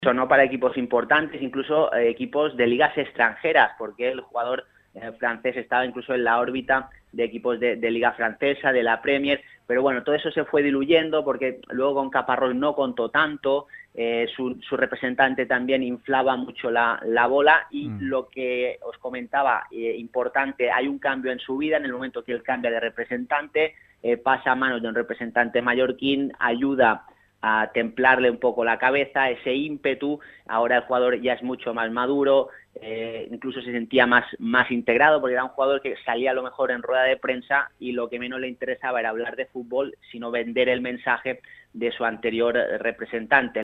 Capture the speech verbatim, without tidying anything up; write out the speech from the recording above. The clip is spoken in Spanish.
sonó para equipos importantes, incluso eh, equipos de ligas extranjeras, porque el jugador eh, francés estaba incluso en la órbita de equipos de, de liga francesa, de la Premier, pero bueno, todo eso se fue diluyendo porque luego con Caparrós no contó tanto, eh, su, su representante también inflaba mucho la, la bola y mm. lo que os comentaba, eh, importante, hay un cambio en su vida en el momento que él cambia de representante, eh, pasa a manos de un representante mallorquín, ayuda a templarle un poco la cabeza, ese ímpetu, ahora el jugador ya es mucho más maduro, eh, incluso se sentía más, más integrado, porque era un jugador que salía a lo mejor en rueda de prensa y lo que menos le interesaba era hablar de fútbol, sino vender el mensaje de su anterior representante.